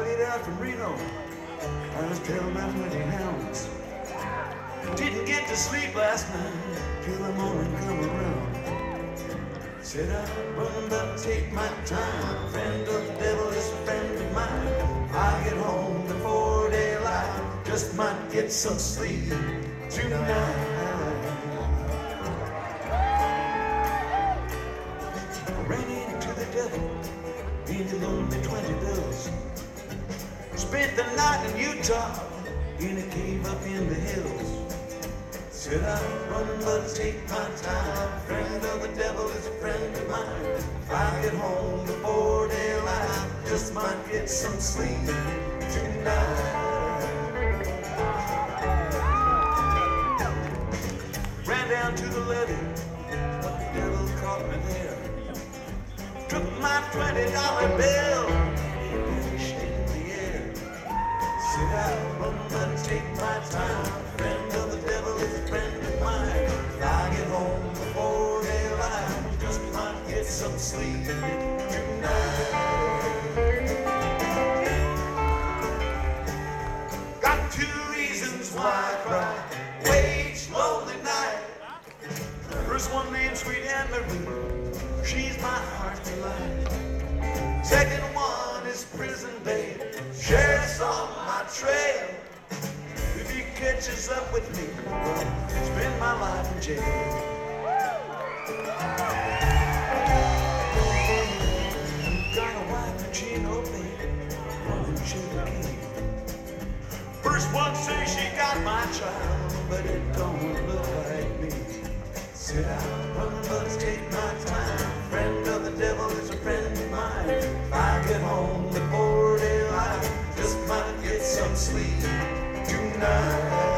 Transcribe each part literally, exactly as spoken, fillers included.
laid out from Reno. I was telling my twenty hounds. Didn't get to sleep last night till the morning come around. Said I'd run but take my time. Friend of the devil is a friend of mine. I'll get home before daylight. Just might get some sleep tonight. Ran into the devil, he loaned me twenty bills. Spent the night in Utah, in a cave up in the hills. Said I'd run but take my time. Friend of the devil is a friend of mine. If I get home before daylight, just might get some sleep tonight. Ran down to the levee, but the devil caught me there. Took my twenty dollar bill and vanished in the air. Said I'd run but take my time. Friend of the devil is a friend of mine. If I get home before daylight, just might get some sleep tonight. Got two reasons why I cry. Wage, lonely night. First one named Sweet Anne Marie. She's my heart's delight. Second one is prison babe. Sheriff's on my trail. If he catches up with me, I'll spend my life in jail. Got a wife in Chino Bay, one in Cherokee. First one says she got my child, but it don't look like me. Said I'll run but take my time. Friend of the devil is a friend of mine. If I get home before daylight, just might get some sleep tonight.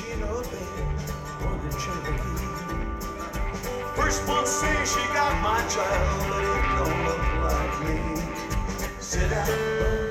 Chino Bay, one in Cherokee. First one say she got my child, but it don't look like me. Sit down.